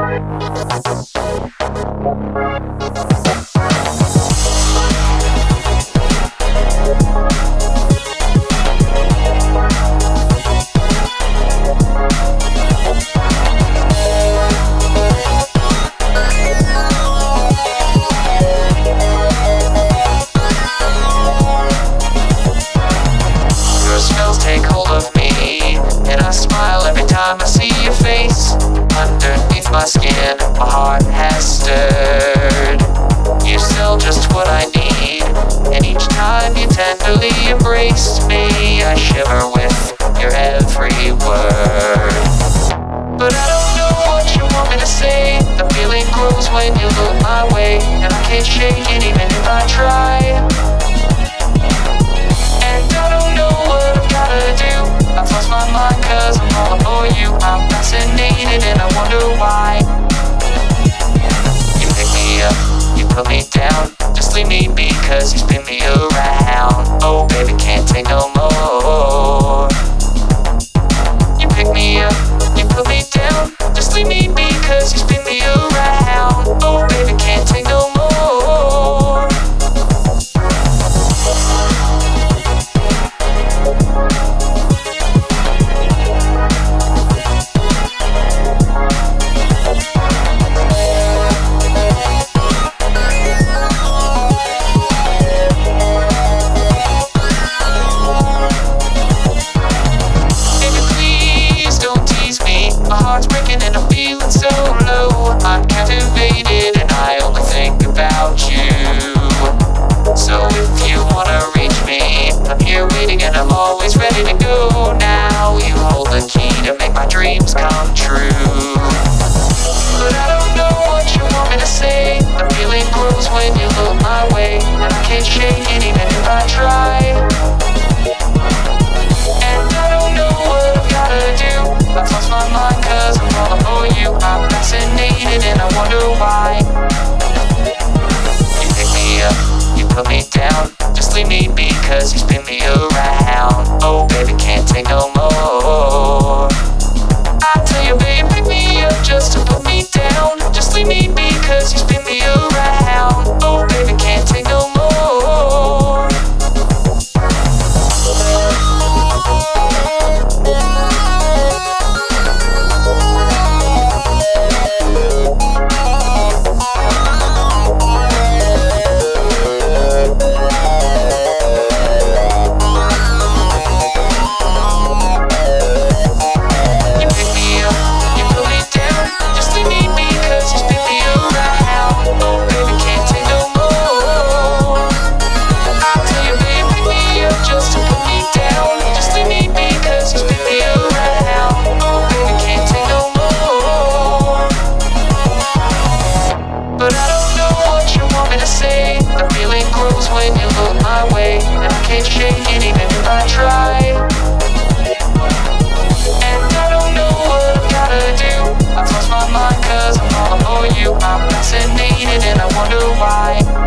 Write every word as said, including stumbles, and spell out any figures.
Take hold of me, and I smile every time I see your face. Underneath my skin, my heart has stirred. You sell just what I need, and each time you tenderly embrace me, I shiver with your every word. But I don't know what you want me to say. The feeling grows when you look my way, and I can't shake it even if I try. I've lost my mind cause I'm all for you. I'm fascinated and I wonder why. You pick me up, you put me down. Just leave me be cause you spin me around. Oh baby, can't take no more. You pick me up, you put me down. Just leave me be cause you spin me around. Oh baby, can't take no more. I'm captivated and I only think about you. So if you wanna reach me, I'm here waiting and I'm always ready to go. Now you hold the key to make my dreams come true. But I don't know what you want me to say. The feeling grows when you look my way, and I can't shake it even if I try. And I don't know what I've gotta do. I've lost my mind cause I'm all for you. I'm fascinated and I wonder why. You pick me up, you put me down. Just leave me be cause you spin me around. Oh baby, can't take no more. I tell you babe, pick me up just to put me down. Just leave me be cause you spin me around. Oh baby, can't take no more. But I don't know what you want me to say. The feeling grows when you look my way, and I can't shake it even if I try. And I don't know what I've gotta do. I've lost my mind cause I'm all for you. I'm fascinated and I wonder why.